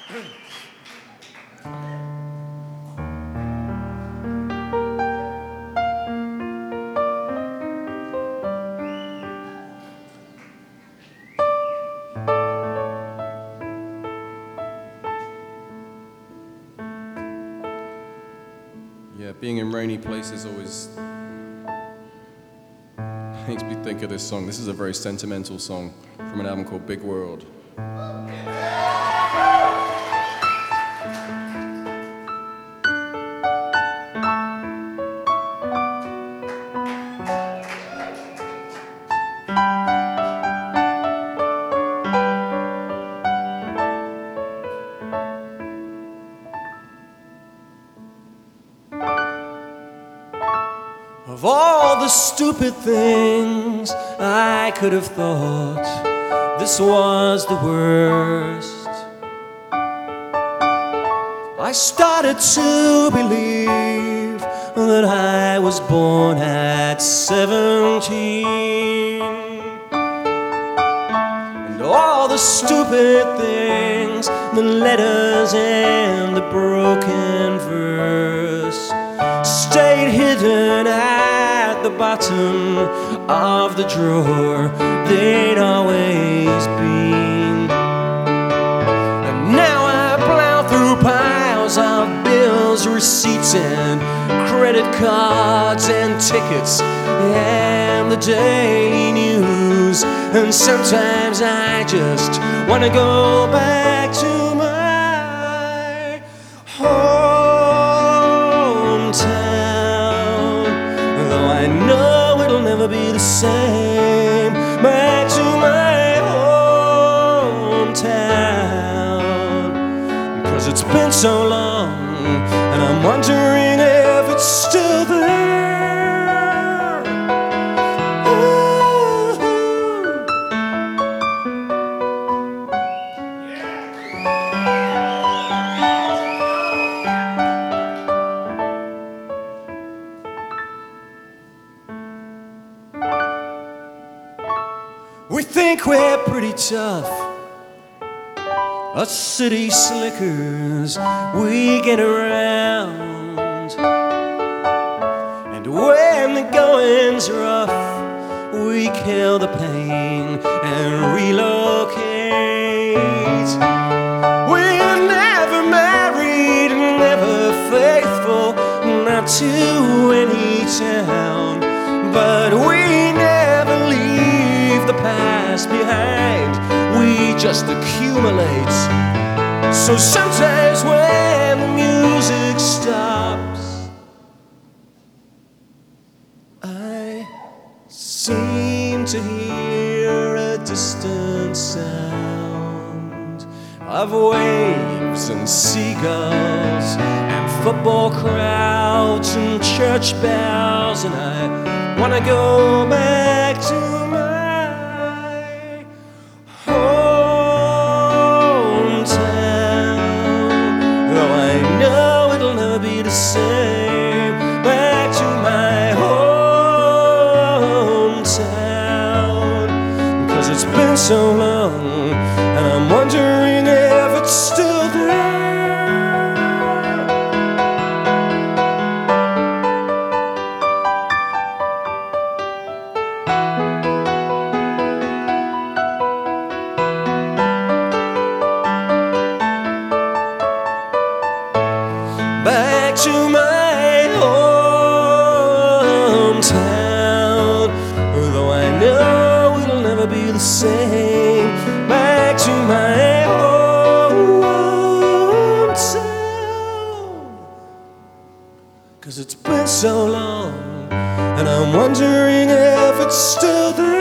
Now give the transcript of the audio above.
Yeah, being in rainy places always makes me think of this song. This is a very sentimental song from an album called Big World. Of all the stupid things I could have thought, this was the worst. I started to believe that I was born at 17. And all the stupid things, the letters and the broken verse, stayed hidden at the bottom of the drawer they'd always been. And now I plow through piles of bills, receipts and credit cards and tickets and the daily news. And sometimes I just want to go back to my hometown, though I know it'll never be the same. Back to my hometown, 'cause it's been so long, and I'm wondering if it's still there. We think we're pretty tough, us city slickers, we get around. And when the going's rough, we kill the pain and relocate. We're never married, never faithful, not to any town, but we never leave the past behind, we just accumulate. So sometimes when the music stops, I seem to hear a distant sound of waves and seagulls and football crowds and church bells, and I want to go back to my hometown, though I know it'll never be the same. Back to my hometown, 'cause it's been so long, and I'm wondering if it's still there. Back to my hometown, though I know it'll never be the same. Back to my hometown, 'cause it's been so long, and I'm wondering if it's still there.